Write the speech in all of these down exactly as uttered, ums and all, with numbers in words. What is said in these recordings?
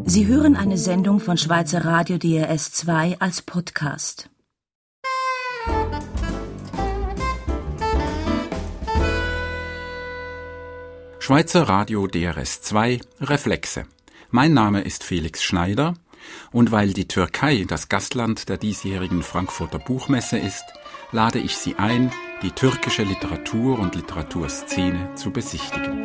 Sie hören eine Sendung von Schweizer Radio D R S zwei als Podcast. Schweizer Radio D R S zwei Reflexe. Mein Name ist Felix Schneider und weil die Türkei das Gastland der diesjährigen Frankfurter Buchmesse ist, lade ich Sie ein, die türkische Literatur und Literaturszene zu besichtigen.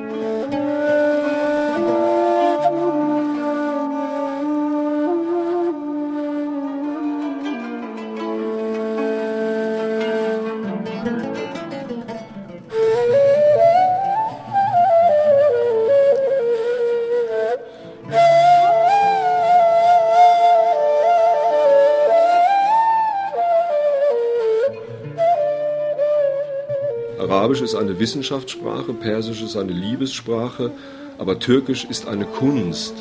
Arabisch ist eine Wissenschaftssprache, Persisch ist eine Liebessprache, aber Türkisch ist eine Kunst.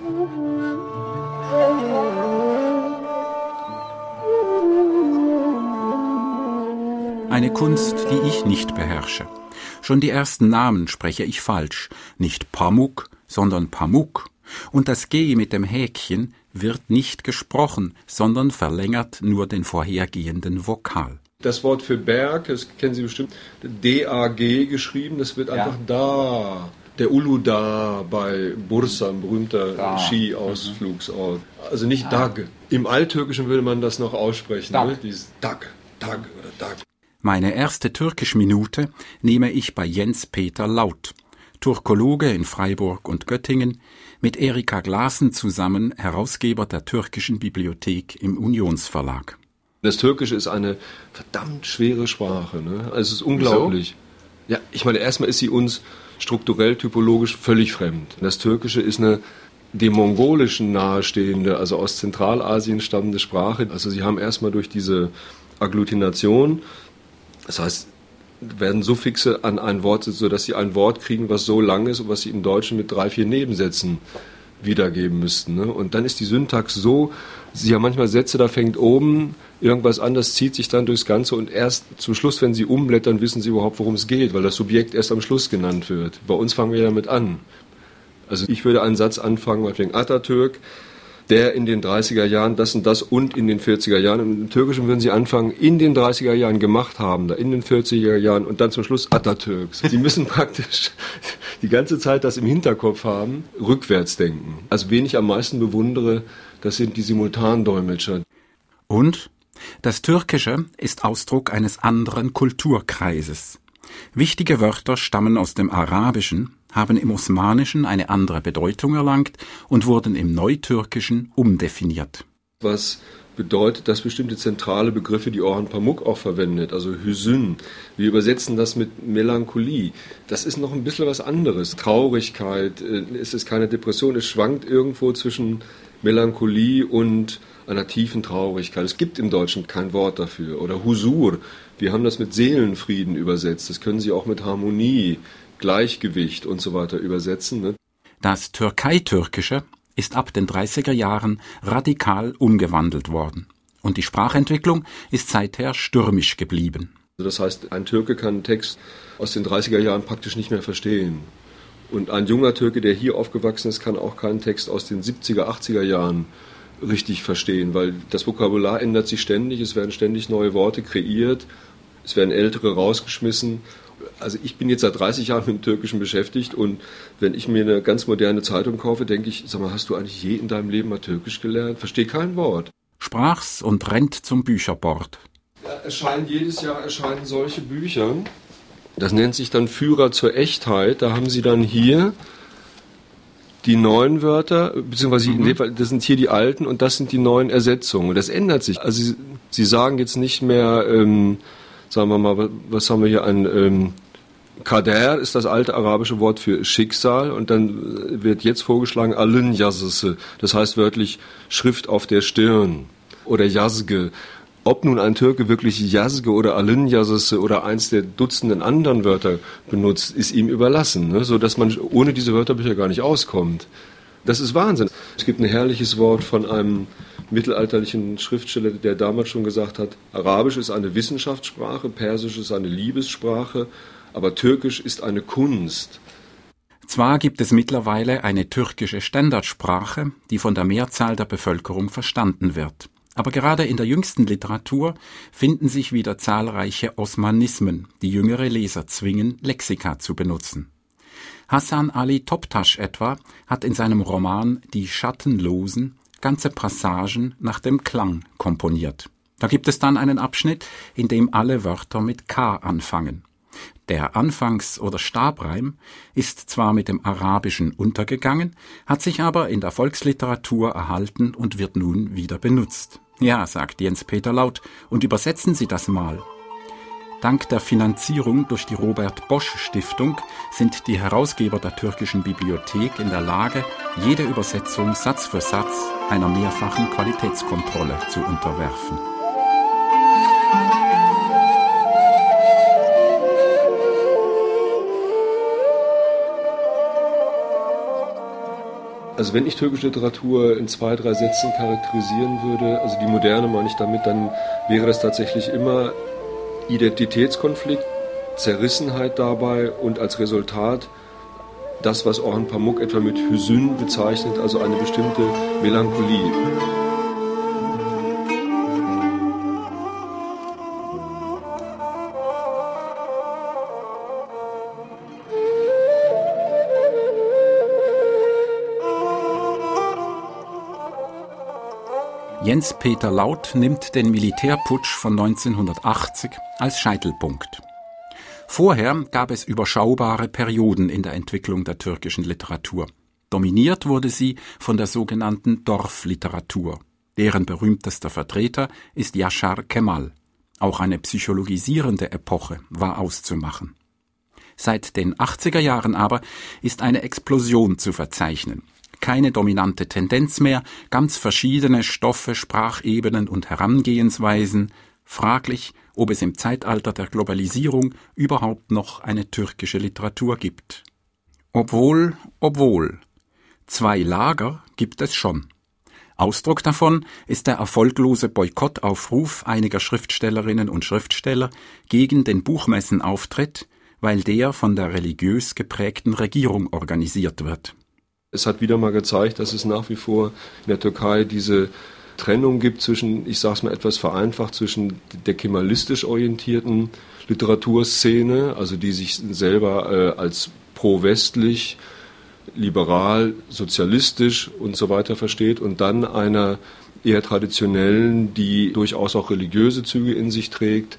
Eine Kunst, die ich nicht beherrsche. Schon die ersten Namen spreche ich falsch. Nicht Pamuk, sondern Pamuk. Und das G mit dem Häkchen wird nicht gesprochen, sondern verlängert nur den vorhergehenden Vokal. Das Wort für Berg, das kennen Sie bestimmt, D A G geschrieben, das wird einfach ja. da. Der Uludağ bei Bursa, ein berühmter da. Ski-Ausflugsort. Also nicht ah. Dag. Im Alttürkischen würde man das noch aussprechen. Ne? Dieses Dag, Dag oder Dag. Meine erste Türkisch-Minute nehme ich bei Jens Peter Laut, Turkologe in Freiburg und Göttingen, mit Erika Glasen zusammen Herausgeber der Türkischen Bibliothek im Unionsverlag. Das Türkische ist eine verdammt schwere Sprache. Ne? Also es ist unglaublich. Wieso? Ja, ich meine, erstmal ist sie uns strukturell, typologisch völlig fremd. Das Türkische ist eine dem Mongolischen nahestehende, also aus Zentralasien stammende Sprache. Also sie haben erstmal durch diese Agglutination, das heißt, werden Suffixe an ein Wort, sodass sie ein Wort kriegen, was so lang ist und was sie im Deutschen mit drei, vier Nebensätzen wiedergeben müssten. Ne? Und dann ist die Syntax so, sie haben manchmal Sätze, da fängt oben irgendwas an, das zieht sich dann durchs Ganze und erst zum Schluss, wenn sie umblättern, wissen sie überhaupt, worum es geht, weil das Subjekt erst am Schluss genannt wird. Bei uns fangen wir damit an. Also ich würde einen Satz anfangen, meinetwegen Atatürk, der in den dreißiger Jahren das und das und in den vierziger Jahren. Und im Türkischen würden sie anfangen, in den dreißiger Jahren gemacht haben, da in den vierziger Jahren und dann zum Schluss Atatürk. Sie müssen praktisch die ganze Zeit das im Hinterkopf haben, rückwärts denken. Also wen ich am meisten bewundere, das sind die Simultandolmetscher. Und das Türkische ist Ausdruck eines anderen Kulturkreises. Wichtige Wörter stammen aus dem Arabischen, haben im Osmanischen eine andere Bedeutung erlangt und wurden im Neutürkischen umdefiniert. Was bedeutet, dass bestimmte zentrale Begriffe, die Orhan Pamuk auch verwendet, also Hüsün, wir übersetzen das mit Melancholie. Das ist noch ein bisschen was anderes. Traurigkeit, es ist keine Depression, es schwankt irgendwo zwischen Melancholie und einer tiefen Traurigkeit. Es gibt im Deutschen kein Wort dafür. Oder Husur, wir haben das mit Seelenfrieden übersetzt. Das können Sie auch mit Harmonie, Gleichgewicht und so weiter übersetzen. Ne? Das Türkei-Türkische ist ab den dreißiger Jahren radikal umgewandelt worden. Und die Sprachentwicklung ist seither stürmisch geblieben. Das heißt, ein Türke kann einen Text aus den dreißiger Jahren praktisch nicht mehr verstehen. Und ein junger Türke, der hier aufgewachsen ist, kann auch keinen Text aus den siebziger, achtziger Jahren richtig verstehen, weil das Vokabular ändert sich ständig, es werden ständig neue Worte kreiert, es werden ältere rausgeschmissen. Also ich bin jetzt seit dreißig Jahren mit dem Türkischen beschäftigt und wenn ich mir eine ganz moderne Zeitung kaufe, denke ich, sag mal, hast du eigentlich je in deinem Leben mal Türkisch gelernt? Verstehe kein Wort. Sprach's und rennt zum Bücherbord. Ja, erscheinen jedes Jahr erscheinen solche Bücher. Das nennt sich dann Führer zur Echtheit. Da haben Sie dann hier die neuen Wörter, beziehungsweise mhm. in dem Fall, das sind hier die alten und das sind die neuen Ersetzungen. Das ändert sich. Also Sie, Sie sagen jetzt nicht mehr, ähm, sagen wir mal, was haben wir hier an ähm, Kader ist das alte arabische Wort für Schicksal und dann wird jetzt vorgeschlagen Alın yazısı, das heißt wörtlich Schrift auf der Stirn oder Yazge. Ob nun ein Türke wirklich Yazge oder Alın yazısı oder eins der Dutzenden anderen Wörter benutzt, ist ihm überlassen, ne? So dass man ohne diese Wörterbücher gar nicht auskommt. Das ist Wahnsinn. Es gibt ein herrliches Wort von einem mittelalterlichen Schriftsteller, der damals schon gesagt hat, Arabisch ist eine Wissenschaftssprache, Persisch ist eine Liebessprache, aber Türkisch ist eine Kunst. Zwar gibt es mittlerweile eine türkische Standardsprache, die von der Mehrzahl der Bevölkerung verstanden wird. Aber gerade in der jüngsten Literatur finden sich wieder zahlreiche Osmanismen, die jüngere Leser zwingen, Lexika zu benutzen. Hasan Ali Toptaş etwa hat in seinem Roman Die Schattenlosen ganze Passagen nach dem Klang komponiert. Da gibt es dann einen Abschnitt, in dem alle Wörter mit K anfangen. Der Anfangs- oder Stabreim ist zwar mit dem Arabischen untergegangen, hat sich aber in der Volksliteratur erhalten und wird nun wieder benutzt. Ja, sagt Jens-Peter Lauth, und übersetzen Sie das mal. Dank der Finanzierung durch die Robert-Bosch-Stiftung sind die Herausgeber der türkischen Bibliothek in der Lage, jede Übersetzung Satz für Satz einer mehrfachen Qualitätskontrolle zu unterwerfen. Also wenn ich türkische Literatur in zwei, drei Sätzen charakterisieren würde, also die moderne meine ich damit, dann wäre das tatsächlich immer Identitätskonflikt, Zerrissenheit dabei und als Resultat das, was Orhan Pamuk etwa mit Hüsün bezeichnet, also eine bestimmte Melancholie. Jens-Peter Lauth nimmt den Militärputsch von neunzehnhundertachtzig als Scheitelpunkt. Vorher gab es überschaubare Perioden in der Entwicklung der türkischen Literatur. Dominiert wurde sie von der sogenannten Dorfliteratur. Deren berühmtester Vertreter ist Yaşar Kemal. Auch eine psychologisierende Epoche war auszumachen. Seit den achtziger Jahren aber ist eine Explosion zu verzeichnen. Keine dominante Tendenz mehr, ganz verschiedene Stoffe, Sprachebenen und Herangehensweisen. Fraglich, ob es im Zeitalter der Globalisierung überhaupt noch eine türkische Literatur gibt. Obwohl, obwohl. Zwei Lager gibt es schon. Ausdruck davon ist der erfolglose Boykottaufruf einiger Schriftstellerinnen und Schriftsteller gegen den Buchmessenauftritt, weil der von der religiös geprägten Regierung organisiert wird. Es hat wieder mal gezeigt, dass es nach wie vor in der Türkei diese Trennung gibt zwischen, ich sage es mal etwas vereinfacht, zwischen der kemalistisch orientierten Literaturszene, also die sich selber äh, als pro-westlich, liberal, sozialistisch und so weiter versteht, und dann einer eher traditionellen, die durchaus auch religiöse Züge in sich trägt.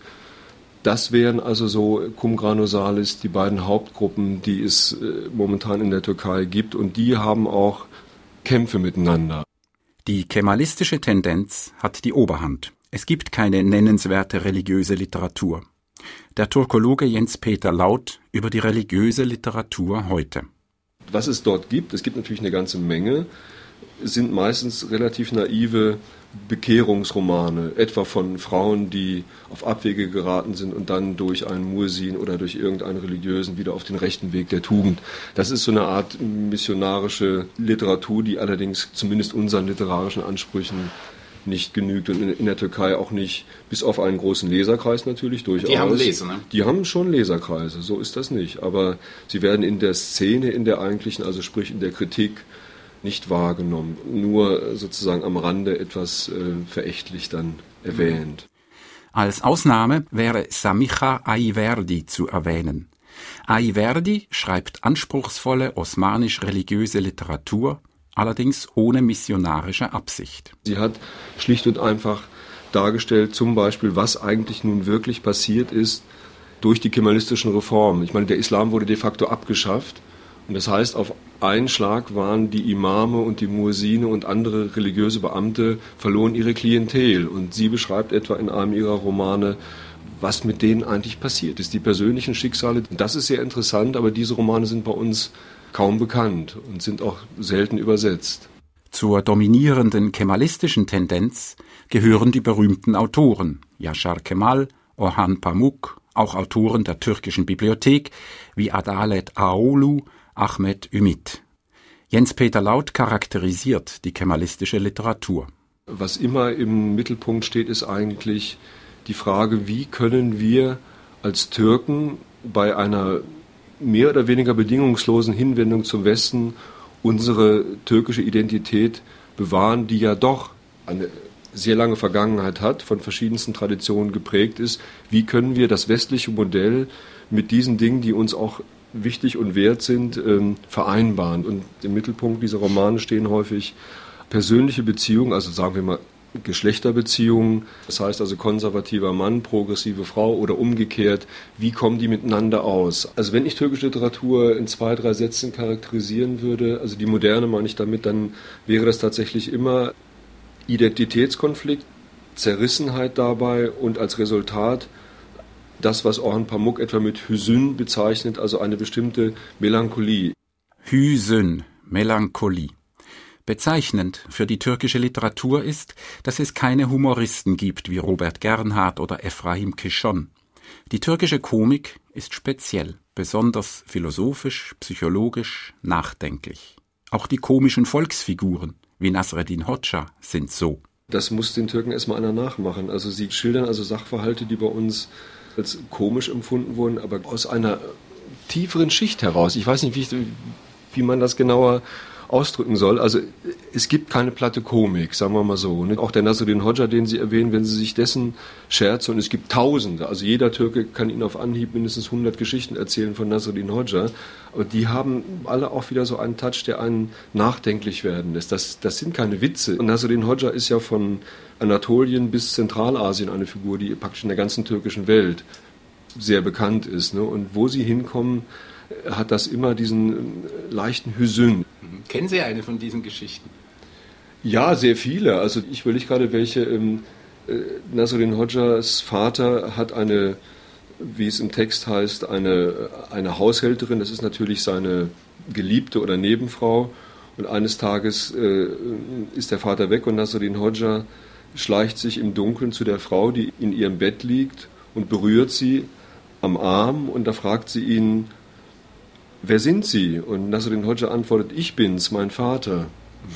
Das wären also so cum grano salis die beiden Hauptgruppen, die es äh, momentan in der Türkei gibt, und die haben auch Kämpfe miteinander. Die kemalistische Tendenz hat die Oberhand. Es gibt keine nennenswerte religiöse Literatur. Der Turkologe Jens-Peter Lauth über die religiöse Literatur heute. Was es dort gibt, es gibt natürlich eine ganze Menge, sind meistens relativ naive Bekehrungsromane, etwa von Frauen, die auf Abwege geraten sind und dann durch einen Muezzin oder durch irgendeinen Religiösen wieder auf den rechten Weg der Tugend. Das ist so eine Art missionarische Literatur, die allerdings zumindest unseren literarischen Ansprüchen nicht genügt und in der Türkei auch nicht, bis auf einen großen Leserkreis natürlich durchaus. Die haben Leser, ne? Die haben schon Leserkreise, so ist das nicht. Aber sie werden in der Szene, in der eigentlichen, also sprich in der Kritik, nicht wahrgenommen, nur sozusagen am Rande etwas äh, verächtlich dann erwähnt. Als Ausnahme wäre Samiha Ayverdi zu erwähnen. Ayverdi schreibt anspruchsvolle osmanisch-religiöse Literatur, allerdings ohne missionarische Absicht. Sie hat schlicht und einfach dargestellt, zum Beispiel, was eigentlich nun wirklich passiert ist durch die kemalistischen Reformen. Ich meine, der Islam wurde de facto abgeschafft. Und das heißt, auf einen Schlag waren die Imame und die Muezzine und andere religiöse Beamte verloren ihre Klientel. Und sie beschreibt etwa in einem ihrer Romane, was mit denen eigentlich passiert ist, die persönlichen Schicksale. Das ist sehr interessant, aber diese Romane sind bei uns kaum bekannt und sind auch selten übersetzt. Zur dominierenden kemalistischen Tendenz gehören die berühmten Autoren Yaşar Kemal, Orhan Pamuk, auch Autoren der türkischen Bibliothek wie Adalet Ağoğlu, Ahmet Ümit. Jens-Peter Lauth charakterisiert die kemalistische Literatur. Was immer im Mittelpunkt steht, ist eigentlich die Frage, wie können wir als Türken bei einer mehr oder weniger bedingungslosen Hinwendung zum Westen unsere türkische Identität bewahren, die ja doch eine sehr lange Vergangenheit hat, von verschiedensten Traditionen geprägt ist. Wie können wir das westliche Modell mit diesen Dingen, die uns auch wichtig und wert sind, ähm, vereinbaren? Und im Mittelpunkt dieser Romane stehen häufig persönliche Beziehungen, also sagen wir mal Geschlechterbeziehungen, das heißt also konservativer Mann, progressive Frau oder umgekehrt, wie kommen die miteinander aus? Also wenn ich türkische Literatur in zwei, drei Sätzen charakterisieren würde, also die Moderne meine ich damit, dann wäre das tatsächlich immer Identitätskonflikt, Zerrissenheit dabei und als Resultat das, was Orhan Pamuk etwa mit Hüsün bezeichnet, also eine bestimmte Melancholie. Hüsün, Melancholie. Bezeichnend für die türkische Literatur ist, dass es keine Humoristen gibt wie Robert Gernhardt oder Efraim Keşan. Die türkische Komik ist speziell, besonders philosophisch, psychologisch, nachdenklich. Auch die komischen Volksfiguren wie Nasreddin Hoxha sind so. Das muss den Türken erstmal einer nachmachen. Also sie schildern also Sachverhalte, die bei uns als komisch empfunden wurden, aber aus einer tieferen Schicht heraus. Ich weiß nicht, wie, ich, wie man das genauer ausdrücken soll. Also es gibt keine platte Komik, sagen wir mal so. Auch der Nasreddin Hoxha, den Sie erwähnen, wenn Sie sich dessen Scherze, und es gibt Tausende, also jeder Türke kann Ihnen auf Anhieb mindestens hundert Geschichten erzählen von Nasreddin Hoxha, aber die haben alle auch wieder so einen Touch, der einen nachdenklich werden lässt. Das, das sind keine Witze. Und Nasreddin Hoxha ist ja von Anatolien bis Zentralasien eine Figur, die praktisch in der ganzen türkischen Welt sehr bekannt ist. Ne? Und wo sie hinkommen, hat das immer diesen leichten Hüsün. Kennen Sie eine von diesen Geschichten? Ja, sehr viele. Also ich überlege gerade, welche. Ähm, äh, Nasreddin Hoxhas Vater hat eine, wie es im Text heißt, eine, eine Haushälterin. Das ist natürlich seine Geliebte oder Nebenfrau. Und eines Tages äh, ist der Vater weg und Nasreddin Hoxha schleicht sich im Dunkeln zu der Frau, die in ihrem Bett liegt, und berührt sie am Arm. Und da fragt sie ihn: Wer sind Sie? Und Nasreddin Hoxha antwortet: Ich bin's, mein Vater.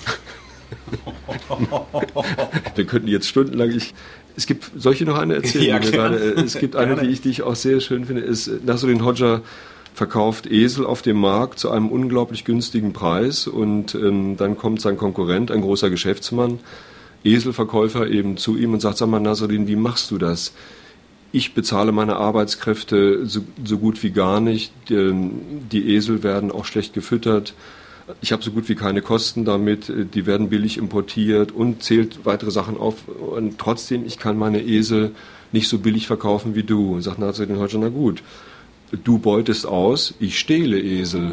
Wir könnten jetzt stundenlang... Ich, es gibt... Soll ich noch eine erzählen? Ja, gerade, es gibt eine, die ich, die ich auch sehr schön finde. Ist, Nasreddin Hoxha verkauft Esel auf dem Markt zu einem unglaublich günstigen Preis. Und ähm, dann kommt sein Konkurrent, ein großer Geschäftsmann, Eselverkäufer, eben zu ihm und sagt: Sag mal, Nasreddin, wie machst du das? Ich bezahle meine Arbeitskräfte so, so gut wie gar nicht. Die, die Esel werden auch schlecht gefüttert. Ich habe so gut wie keine Kosten damit. Die werden billig importiert und zählt weitere Sachen auf. Und trotzdem, ich kann meine Esel nicht so billig verkaufen wie du. Und sagt Nasreddin Hoxha: Na gut, du beutest aus, ich stehle Esel.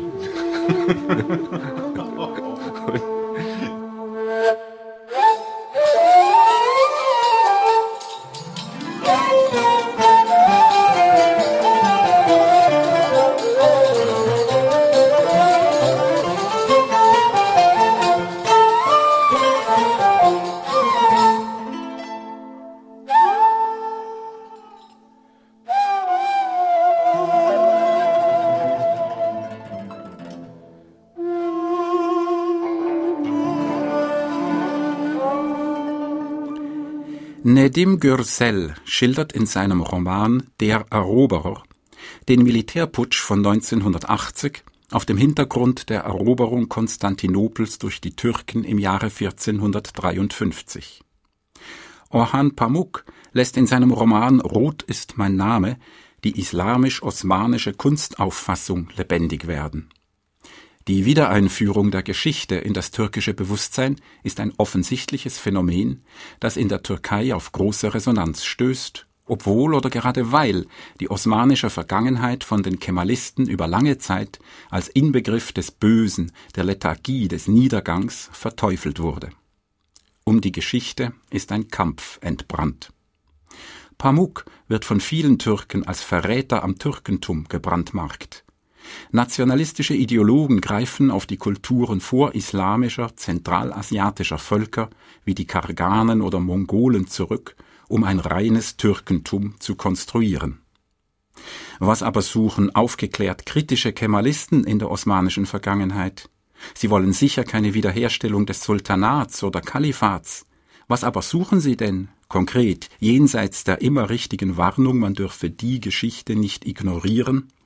Nedim Gürsel schildert in seinem Roman Der Eroberer den Militärputsch von neunzehnhundertachtzig auf dem Hintergrund der Eroberung Konstantinopels durch die Türken im Jahre vierzehnhundertdreiundfünfzig. Orhan Pamuk lässt in seinem Roman Rot ist mein Name die islamisch-osmanische Kunstauffassung lebendig werden. Die Wiedereinführung der Geschichte in das türkische Bewusstsein ist ein offensichtliches Phänomen, das in der Türkei auf große Resonanz stößt, obwohl oder gerade weil die osmanische Vergangenheit von den Kemalisten über lange Zeit als Inbegriff des Bösen, der Lethargie, des Niedergangs verteufelt wurde. Um die Geschichte ist ein Kampf entbrannt. Pamuk wird von vielen Türken als Verräter am Türkentum gebrandmarkt. Nationalistische Ideologen greifen auf die Kulturen vorislamischer, zentralasiatischer Völker wie die Karganen oder Mongolen zurück, um ein reines Türkentum zu konstruieren. Was aber suchen aufgeklärt kritische Kemalisten in der osmanischen Vergangenheit? Sie wollen sicher keine Wiederherstellung des Sultanats oder Kalifats. Was aber suchen sie denn, konkret, jenseits der immer richtigen Warnung, man dürfe die Geschichte nicht ignorieren?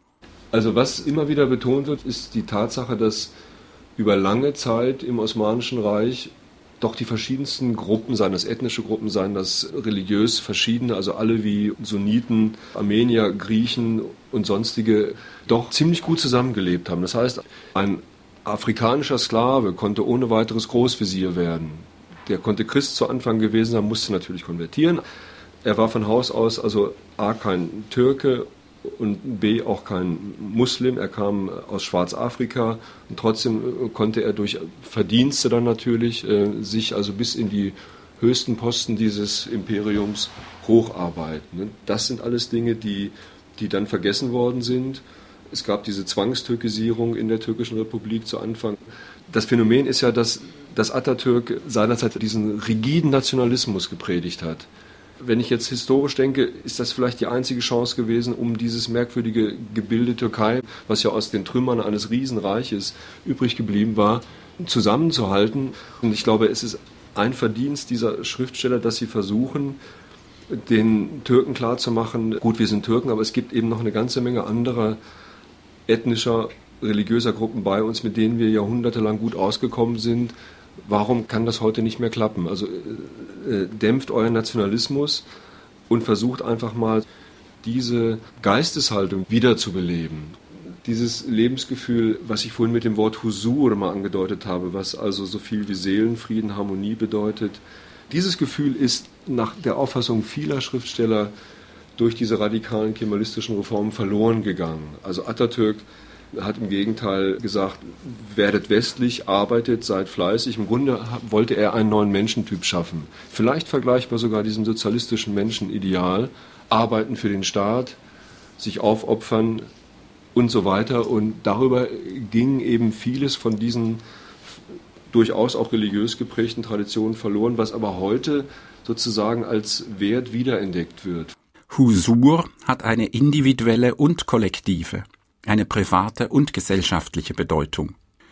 Also was immer wieder betont wird, ist die Tatsache, dass über lange Zeit im Osmanischen Reich doch die verschiedensten Gruppen, seien das ethnische Gruppen, seien das religiös verschiedene, also alle wie Sunniten, Armenier, Griechen und sonstige, doch ziemlich gut zusammengelebt haben. Das heißt, ein afrikanischer Sklave konnte ohne weiteres Großvezier werden. Der konnte Christ zu Anfang gewesen sein, musste natürlich konvertieren. Er war von Haus aus also A, kein Türke und B, auch kein Muslim. Er kam aus Schwarzafrika und trotzdem konnte er durch Verdienste dann natürlich äh, sich also bis in die höchsten Posten dieses Imperiums hocharbeiten. Das sind alles Dinge, die, die dann vergessen worden sind. Es gab diese Zwangstürkisierung in der türkischen Republik zu Anfang. Das Phänomen ist ja, dass, dass Atatürk seinerzeit diesen rigiden Nationalismus gepredigt hat. Wenn ich jetzt historisch denke, ist das vielleicht die einzige Chance gewesen, um dieses merkwürdige Gebilde Türkei, was ja aus den Trümmern eines Riesenreiches übrig geblieben war, zusammenzuhalten. Und ich glaube, es ist ein Verdienst dieser Schriftsteller, dass sie versuchen, den Türken klarzumachen, gut, wir sind Türken, aber es gibt eben noch eine ganze Menge anderer ethnischer, religiöser Gruppen bei uns, mit denen wir jahrhundertelang gut ausgekommen sind. Warum kann das heute nicht mehr klappen? Also äh, dämpft euren Nationalismus und versucht einfach mal, diese Geisteshaltung wiederzubeleben. Dieses Lebensgefühl, was ich vorhin mit dem Wort Husur mal angedeutet habe, was also so viel wie Seelenfrieden, Harmonie bedeutet. Dieses Gefühl ist nach der Auffassung vieler Schriftsteller durch diese radikalen kemalistischen Reformen verloren gegangen. Also Atatürk hat im Gegenteil gesagt, werdet westlich, arbeitet, seid fleißig. Im Grunde wollte er einen neuen Menschentyp schaffen. Vielleicht vergleichbar sogar diesem sozialistischen Menschenideal. Arbeiten für den Staat, sich aufopfern und so weiter. Und darüber ging eben vieles von diesen durchaus auch religiös geprägten Traditionen verloren, was aber heute sozusagen als Wert wiederentdeckt wird. Husur hat eine individuelle und kollektive, eine private und gesellschaftliche Bedeutung.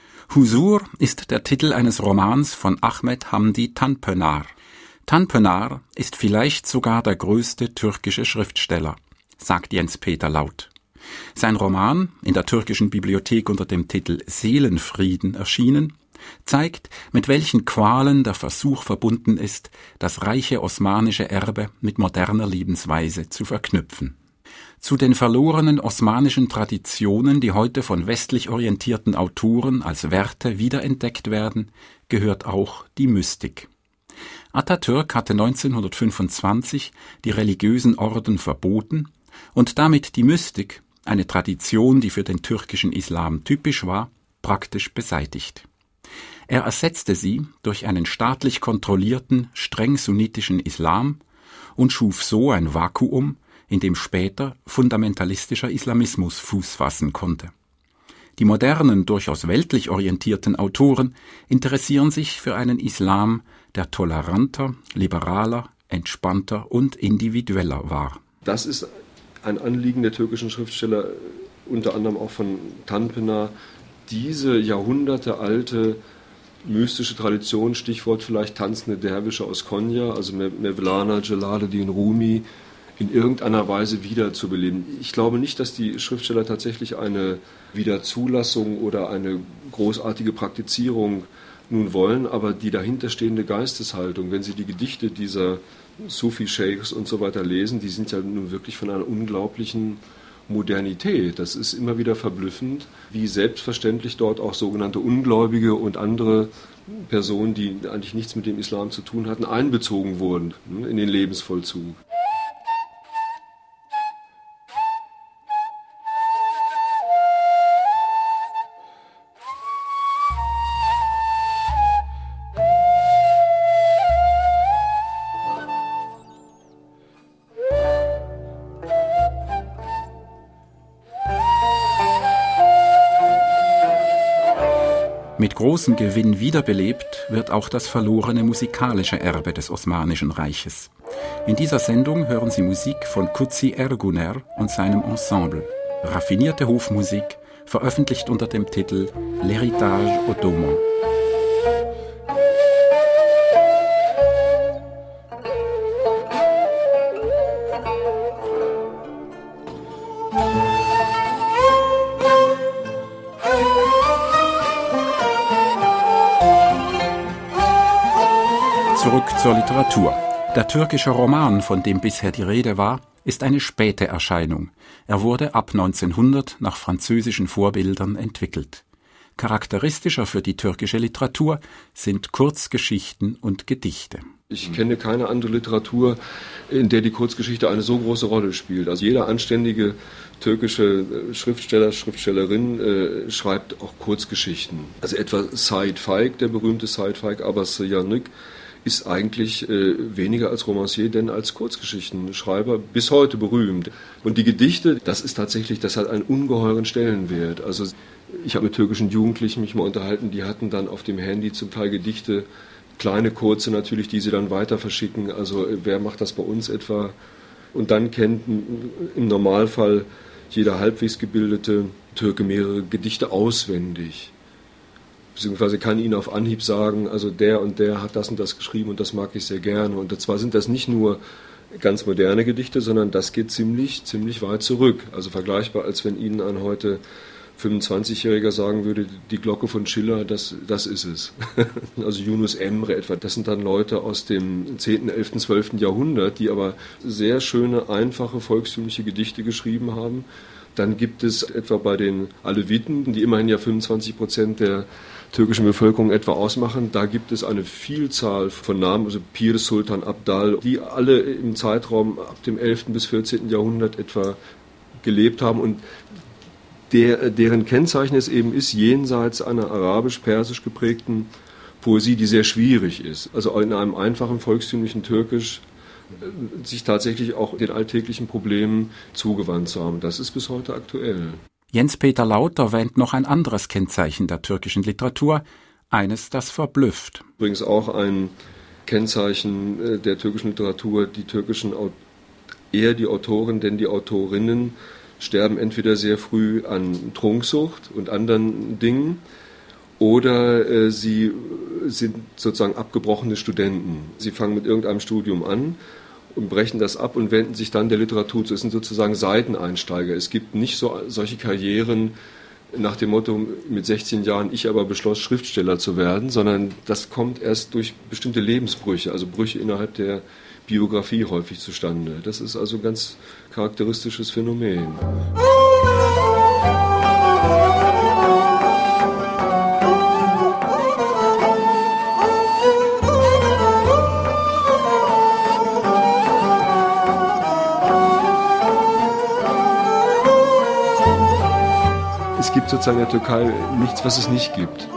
Husur ist der Titel eines Romans von Ahmet Hamdi Tanpınar. Tanpınar ist vielleicht sogar der größte türkische Schriftsteller, sagt Jens Peter Laut. Sein Roman, in der türkischen Bibliothek unter dem Titel Seelenfrieden erschienen, zeigt, mit welchen Qualen der Versuch verbunden ist, das reiche osmanische Erbe mit moderner Lebensweise zu verknüpfen. Zu den verlorenen osmanischen Traditionen, die heute von westlich orientierten Autoren als Werte wiederentdeckt werden, gehört auch die Mystik. Atatürk hatte neunzehnhundertfünfundzwanzig die religiösen Orden verboten und damit die Mystik, eine Tradition, die für den türkischen Islam typisch war, praktisch beseitigt. Er ersetzte sie durch einen staatlich kontrollierten, streng sunnitischen Islam und schuf so ein Vakuum, in dem später fundamentalistischer Islamismus Fuß fassen konnte. Die modernen, durchaus weltlich orientierten Autoren interessieren sich für einen Islam, der toleranter, liberaler, entspannter und individueller war. Das ist ein Anliegen der türkischen Schriftsteller, unter anderem auch von Tanpınar, diese jahrhundertealte mystische Tradition, Stichwort vielleicht tanzende Derwische aus Konya, also Mevlana, Jalaluddin Rumi, in irgendeiner Weise wiederzubeleben. Ich glaube nicht, dass die Schriftsteller tatsächlich eine Wiederzulassung oder eine großartige Praktizierung nun wollen, aber die dahinterstehende Geisteshaltung, wenn Sie die Gedichte dieser Sufi-Sheikhs und so weiter lesen, die sind ja nun wirklich von einer unglaublichen Modernität. Das ist immer wieder verblüffend, wie selbstverständlich dort auch sogenannte Ungläubige und andere Personen, die eigentlich nichts mit dem Islam zu tun hatten, einbezogen wurden in den Lebensvollzug. Mit großem Gewinn wiederbelebt wird auch das verlorene musikalische Erbe des Osmanischen Reiches. In dieser Sendung hören Sie Musik von Kutsi Erguner und seinem Ensemble. Raffinierte Hofmusik, veröffentlicht unter dem Titel L'Héritage Ottoman. Zurück zur Literatur. Der türkische Roman, von dem bisher die Rede war, ist eine späte Erscheinung. Er wurde ab neunzehnhundert nach französischen Vorbildern entwickelt. Charakteristischer für die türkische Literatur sind Kurzgeschichten und Gedichte. Ich kenne keine andere Literatur, in der die Kurzgeschichte eine so große Rolle spielt. Also jeder anständige türkische Schriftsteller, Schriftstellerin äh, schreibt auch Kurzgeschichten. Also etwa Said Faik, der berühmte Said Faik Abbas Yannick, ist eigentlich äh, weniger als Romancier, denn als Kurzgeschichtenschreiber bis heute berühmt. Und die Gedichte, das ist tatsächlich, das hat einen ungeheuren Stellenwert. Also ich habe mit türkischen Jugendlichen mich mal unterhalten, die hatten dann auf dem Handy zum Teil Gedichte, kleine, kurze natürlich, die sie dann weiter verschicken. Also wer macht das bei uns etwa? Und dann kennt im Normalfall jeder halbwegs gebildete Türke mehrere Gedichte auswendig. Beziehungsweise kann Ihnen auf Anhieb sagen, also der und der hat das und das geschrieben und das mag ich sehr gerne. Und zwar sind das nicht nur ganz moderne Gedichte, sondern das geht ziemlich, ziemlich weit zurück. Also vergleichbar, als wenn Ihnen ein heute fünfundzwanzigjähriger sagen würde, die Glocke von Schiller, das, das ist es. Also Yunus Emre etwa, das sind dann Leute aus dem zehnten, elften, zwölften Jahrhundert, die aber sehr schöne, einfache, volkstümliche Gedichte geschrieben haben. Dann gibt es etwa bei den Aleviten, die immerhin ja fünfundzwanzig Prozent der türkischen Bevölkerung etwa ausmachen, da gibt es eine Vielzahl von Namen, also Pir Sultan Abdal, die alle im Zeitraum ab dem elften bis vierzehnten Jahrhundert etwa gelebt haben und der, deren Kennzeichen es eben ist, jenseits einer arabisch-persisch geprägten Poesie, die sehr schwierig ist, also in einem einfachen volkstümlichen Türkisch sich tatsächlich auch den alltäglichen Problemen zugewandt zu haben. Das ist bis heute aktuell. Jens-Peter Lauth erwähnt noch ein anderes Kennzeichen der türkischen Literatur, eines, das verblüfft. Übrigens auch ein Kennzeichen der türkischen Literatur, die türkischen, eher die Autoren, denn die Autorinnen sterben entweder sehr früh an Trunksucht und anderen Dingen oder äh, sie sind sozusagen abgebrochene Studenten. Sie fangen mit irgendeinem Studium an und brechen das ab und wenden sich dann der Literatur zu. Es sind sozusagen Seiteneinsteiger. Es gibt nicht so, solche Karrieren nach dem Motto, mit sechzehn Jahren ich aber beschloss, Schriftsteller zu werden, sondern das kommt erst durch bestimmte Lebensbrüche, also Brüche innerhalb der Biografie häufig zustande. Das ist also ein ganz charakteristisches Phänomen. Es gibt sozusagen in der Türkei nichts, was es nicht gibt.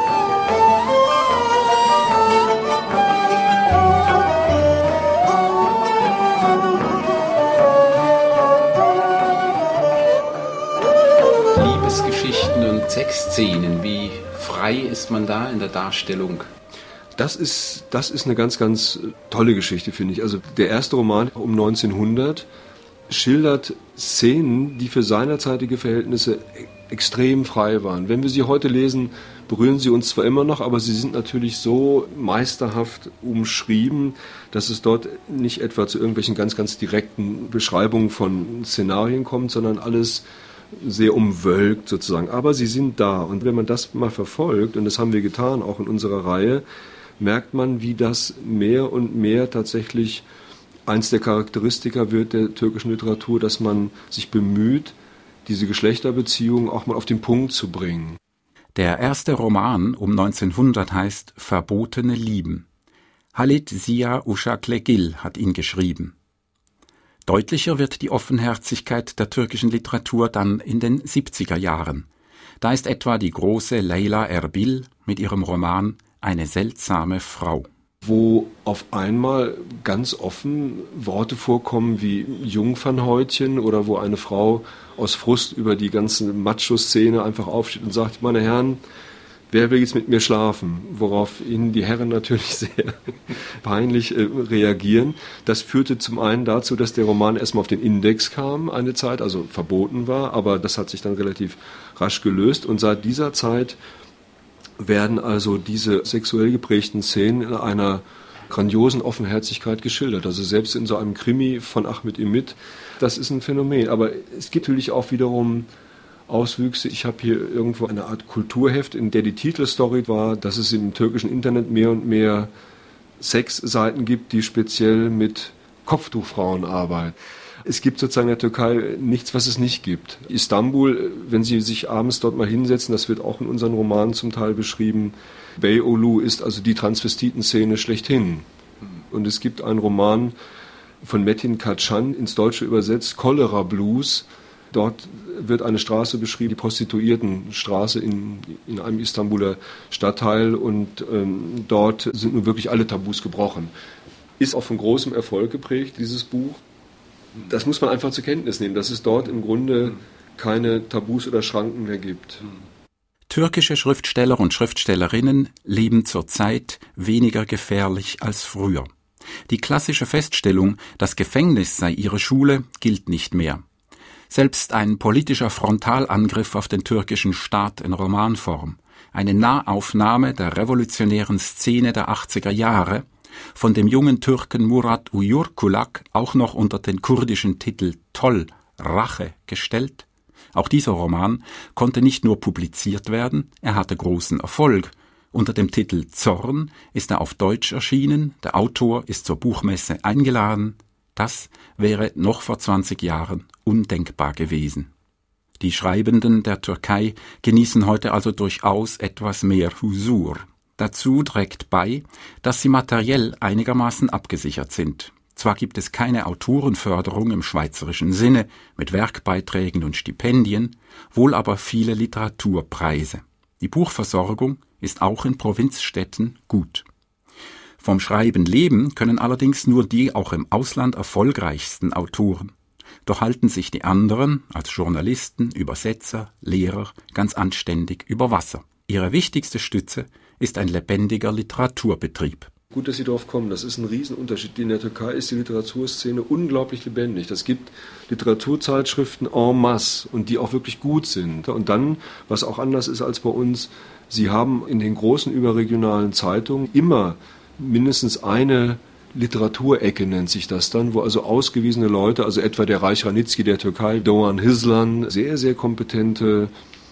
Liebesgeschichten und Sexszenen, wie frei ist man da in der Darstellung? Das ist, das ist eine ganz, ganz tolle Geschichte, finde ich. Also der erste Roman um neunzehnhundert schildert Szenen, die für seinerzeitige Verhältnisse extrem frei waren. Wenn wir sie heute lesen, berühren sie uns zwar immer noch, aber sie sind natürlich so meisterhaft umschrieben, dass es dort nicht etwa zu irgendwelchen ganz, ganz direkten Beschreibungen von Szenarien kommt, sondern alles sehr umwölkt sozusagen. Aber sie sind da. Und wenn man das mal verfolgt, und das haben wir getan, auch in unserer Reihe, merkt man, wie das mehr und mehr tatsächlich eins der Charakteristika wird der türkischen Literatur, dass man sich bemüht, diese Geschlechterbeziehungen auch mal auf den Punkt zu bringen. Der erste Roman um neunzehnhundert heißt Verbotene Lieben. Halit Ziya Uşaklegil hat ihn geschrieben. Deutlicher wird die Offenherzigkeit der türkischen Literatur dann in den siebziger Jahren. Da ist etwa die große Leyla Erbil mit ihrem Roman Eine seltsame Frau, wo auf einmal ganz offen Worte vorkommen wie Jungfernhäutchen oder wo eine Frau aus Frust über die ganze Macho-Szene einfach aufsteht und sagt, meine Herren, wer will jetzt mit mir schlafen? Worauf ihnen die Herren natürlich sehr peinlich äh, reagieren. Das führte zum einen dazu, dass der Roman erstmal auf den Index kam, eine Zeit, also verboten war, aber das hat sich dann relativ rasch gelöst und seit dieser Zeit werden also diese sexuell geprägten Szenen in einer grandiosen Offenherzigkeit geschildert. Also selbst in so einem Krimi von Ahmet Ümit, das ist ein Phänomen. Aber es gibt natürlich auch wiederum Auswüchse. Ich habe hier irgendwo eine Art Kulturheft, in der die Titelstory war, dass es im türkischen Internet mehr und mehr Sexseiten gibt, die speziell mit Kopftuchfrauen arbeiten. Es gibt sozusagen in der Türkei nichts, was es nicht gibt. Istanbul, wenn Sie sich abends dort mal hinsetzen, das wird auch in unseren Romanen zum Teil beschrieben, Beyoğlu ist also die Transvestitenszene schlechthin. Und es gibt einen Roman von Metin Kaçan, ins Deutsche übersetzt, Cholera Blues. Dort wird eine Straße beschrieben, die Prostituiertenstraße in, in einem Istanbuler Stadtteil. Und ähm, dort sind nun wirklich alle Tabus gebrochen. Ist auch von großem Erfolg geprägt, dieses Buch. Das muss man einfach zur Kenntnis nehmen, dass es dort im Grunde keine Tabus oder Schranken mehr gibt. Türkische Schriftsteller und Schriftstellerinnen leben zurzeit weniger gefährlich als früher. Die klassische Feststellung, das Gefängnis sei ihre Schule, gilt nicht mehr. Selbst ein politischer Frontalangriff auf den türkischen Staat in Romanform, eine Nahaufnahme der revolutionären Szene der achtziger Jahre, von dem jungen Türken Murat Uyurkulak auch noch unter den kurdischen Titel Toll, Rache gestellt. Auch dieser Roman konnte nicht nur publiziert werden, er hatte großen Erfolg. Unter dem Titel Zorn ist er auf Deutsch erschienen, der Autor ist zur Buchmesse eingeladen. Das wäre noch vor zwanzig Jahren undenkbar gewesen. Die Schreibenden der Türkei genießen heute also durchaus etwas mehr Husur. Dazu trägt bei, dass sie materiell einigermaßen abgesichert sind. Zwar gibt es keine Autorenförderung im schweizerischen Sinne mit Werkbeiträgen und Stipendien, wohl aber viele Literaturpreise. Die Buchversorgung ist auch in Provinzstädten gut. Vom Schreiben leben können allerdings nur die auch im Ausland erfolgreichsten Autoren. Doch halten sich die anderen als Journalisten, Übersetzer, Lehrer ganz anständig über Wasser. Ihre wichtigste Stütze ist ein lebendiger Literaturbetrieb. Gut, dass Sie darauf kommen. Das ist ein Riesenunterschied. In der Türkei ist die Literaturszene unglaublich lebendig. Es gibt Literaturzeitschriften en masse und die auch wirklich gut sind. Und dann, was auch anders ist als bei uns, Sie haben in den großen überregionalen Zeitungen immer mindestens eine Literaturecke, nennt sich das dann, wo also ausgewiesene Leute, also etwa der Reich Ranitzky der Türkei, Doğan Hizlan, sehr, sehr kompetente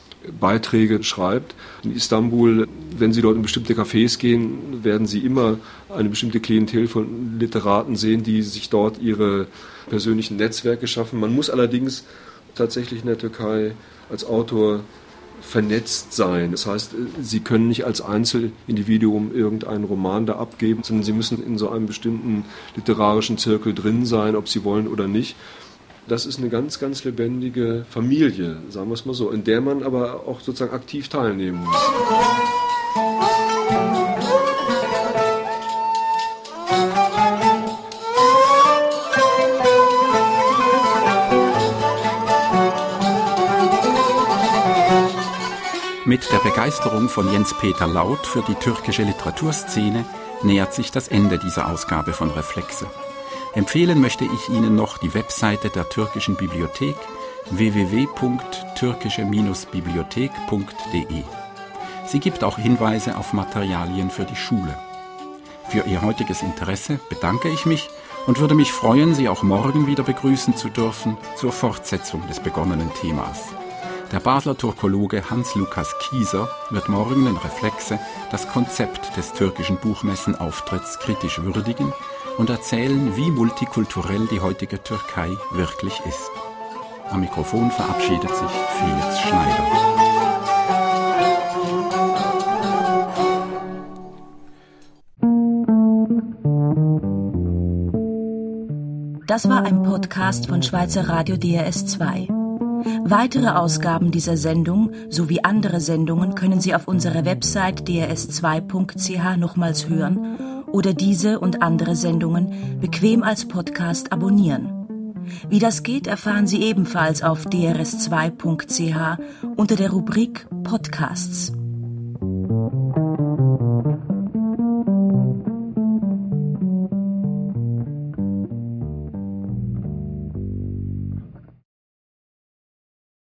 Beiträge schreibt. In Istanbul, wenn Sie dort in bestimmte Cafés gehen, werden Sie immer eine bestimmte Klientel von Literaten sehen, die sich dort ihre persönlichen Netzwerke schaffen. Man muss allerdings tatsächlich in der Türkei als Autor vernetzt sein. Das heißt, Sie können nicht als Einzelindividuum irgendeinen Roman da abgeben, sondern Sie müssen in so einem bestimmten literarischen Zirkel drin sein, ob Sie wollen oder nicht. Das ist eine ganz, ganz lebendige Familie, sagen wir es mal so, in der man aber auch sozusagen aktiv teilnehmen muss. Mit der Begeisterung von Jens-Peter Lauth für die türkische Literaturszene nähert sich das Ende dieser Ausgabe von Reflexe. Empfehlen möchte ich Ihnen noch die Webseite der türkischen Bibliothek w w w punkt türkische bibliothek punkt de. Sie gibt auch Hinweise auf Materialien für die Schule. Für Ihr heutiges Interesse bedanke ich mich und würde mich freuen, Sie auch morgen wieder begrüßen zu dürfen zur Fortsetzung des begonnenen Themas. Der Basler Turkologe Hans-Lukas Kieser wird morgen in Reflexe das Konzept des türkischen Buchmessenauftritts kritisch würdigen und erzählen, wie multikulturell die heutige Türkei wirklich ist. Am Mikrofon verabschiedet sich Felix Schneider. Das war ein Podcast von Schweizer Radio D R S zwei. Weitere Ausgaben dieser Sendung sowie andere Sendungen können Sie auf unserer Website d r s zwei punkt c h nochmals hören oder diese und andere Sendungen bequem als Podcast abonnieren. Wie das geht, erfahren Sie ebenfalls auf d r s zwei punkt c h unter der Rubrik Podcasts.